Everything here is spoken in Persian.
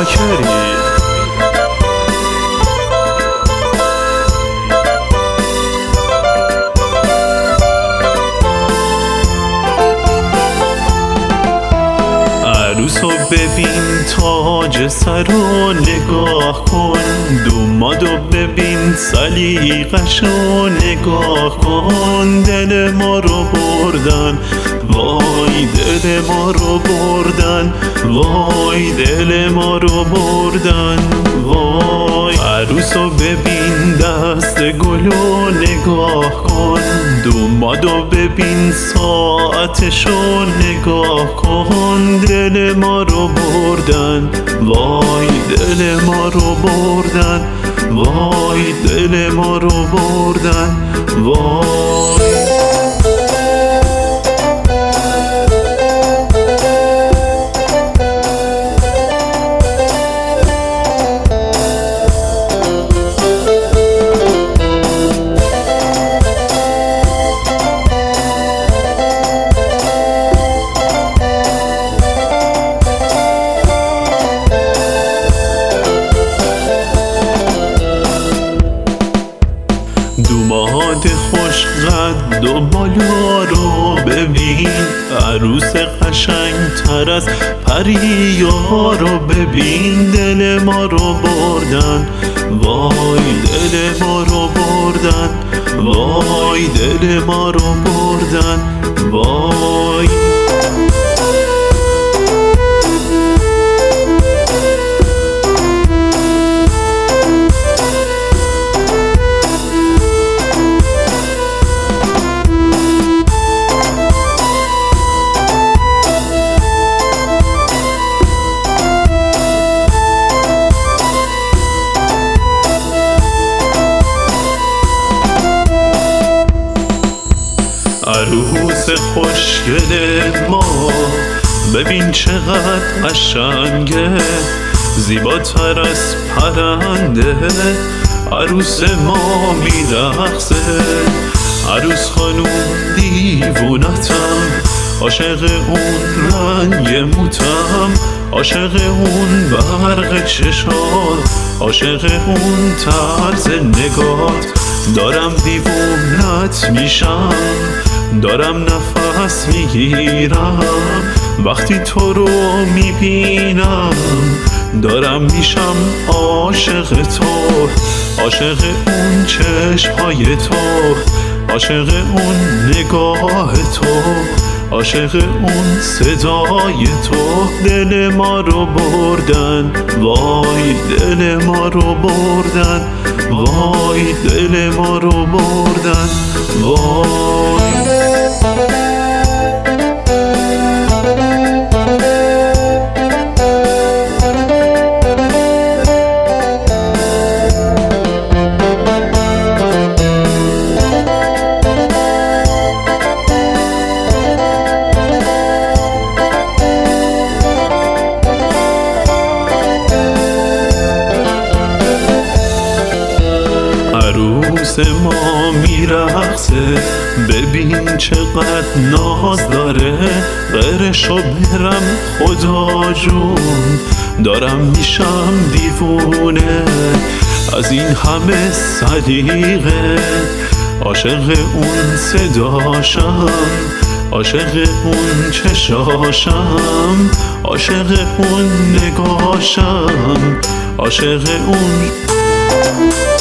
شاکری. عروسو ببین، تاج سرو نگاه کن، دومادو ببین، سلیقشو نگاه کن. دل ما رو بردن، وای دل ما رو بردن، وای دل ما رو بردن، وای. عروسو ببین، دست گلو نگاه کن، دومادو ببین، ساعتشو نگاه کن. دل ما رو بردن، وای دل ما رو بردن، وای دل ما رو بردن، وای. دوماد خوش قد و بالا رو ببین، عروس قشنگ تر از پریا رو ببین. دل ما رو بردن، وای دل ما رو بردن، وای دل ما رو بردن، وای. عروس خوشگل ما ببین چقدر قشنگه، زیباتر از پرنده. عروس ما میرقصه، عروس خانوم دیوونتم، عاشق اون رنگ موتم، عاشق اون برق چشات، عاشق اون طرز نگات. دارم دیوونت میشم، دارم نفس میگیرم، وقتی تو رو میبینم. دارم میشم عاشق تو، عاشق اون چشمهای تو، عاشق اون نگاه تو، عاشق اون صدای تو. دل ما رو بردن، وای دل ما رو بردن، وای دل ما رو بردن، وای. عروس ما میرقصه، ببین چقدر ناز داره. غیرشو برم خدا جون، دارم میشم دیوونه از این همه سلیقه. عاشق اون صداشم، عاشق اون چشاشم، عاشق اون نگاشم، عاشق اون